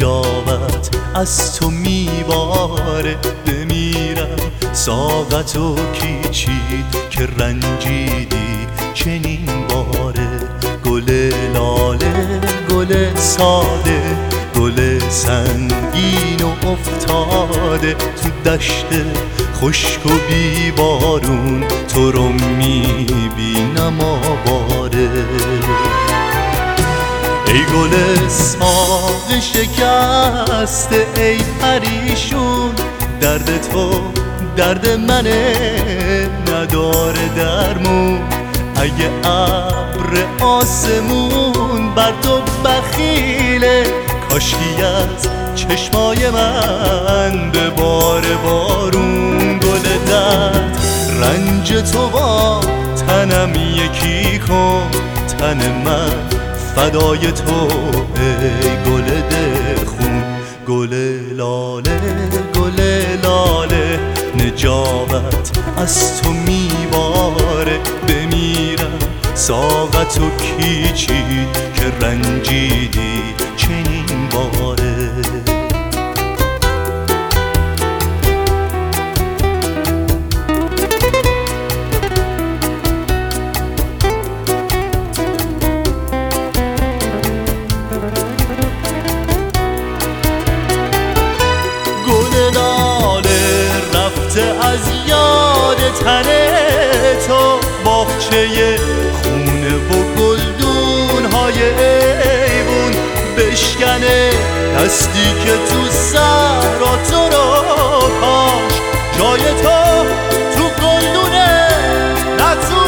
نجابت از تو میباره. بمیرم ساقت و کیچید که رنجیدی چنین باره. گل لاله گل ساده گل سنگین و افتاده تو دشت خشک و بی بارون تو رو میبینم آواره. ای گل ساق شکسته ای پریشون، درد تو درد منه نداره درمون. اگه ابر آسمون بر تو بخیله، کاشکی از چشمای من به بار بارون. گل درد رنج تو با تنم یکی کن، تن من فدای تو ای گل دلخون. گل لاله گل لاله نجابت از تو میباره. بمیرم ساقت و کیچید که رنجیدی چنین باره. از یاد تن تو باغچه خونه و گلدون های ایوون بشکنه دستی که تو صحرا تو رو کاش. جای تو تو گلدونه نه تو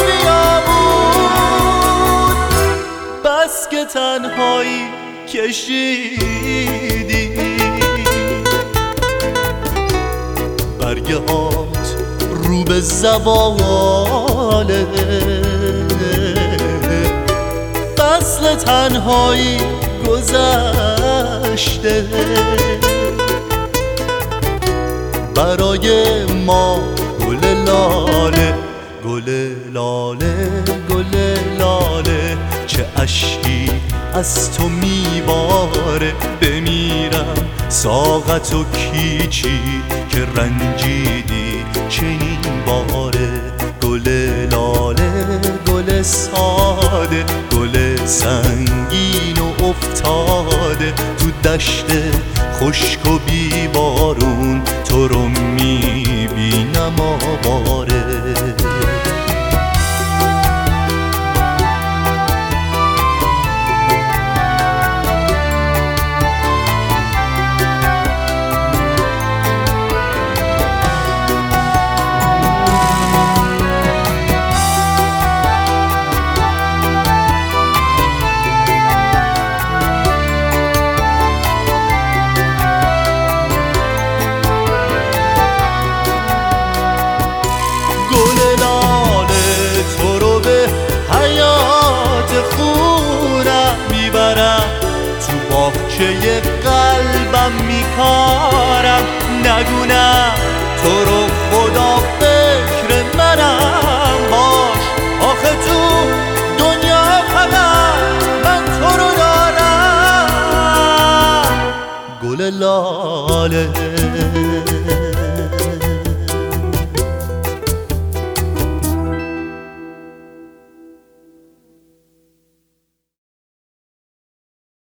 بیابون، بس که تنهایی کشیدی برگهات رو به زواله. فصل تنهایی گذشته، برای ما گل لاله گل لاله گل لاله چه اشکی از تو میباره. بمیرم ساقت و کیچید که رنجیدی چنین باره. گل لاله گل ساده گل سنگین و افتاده تو دشت خشک و بی بارون تو رو میبینم آواره. تو باغچه قلبم میکارم، نگونم تو رو خدا فکر منم باش. آخه تو دنیا فقط من تو رو دارم. گل لاله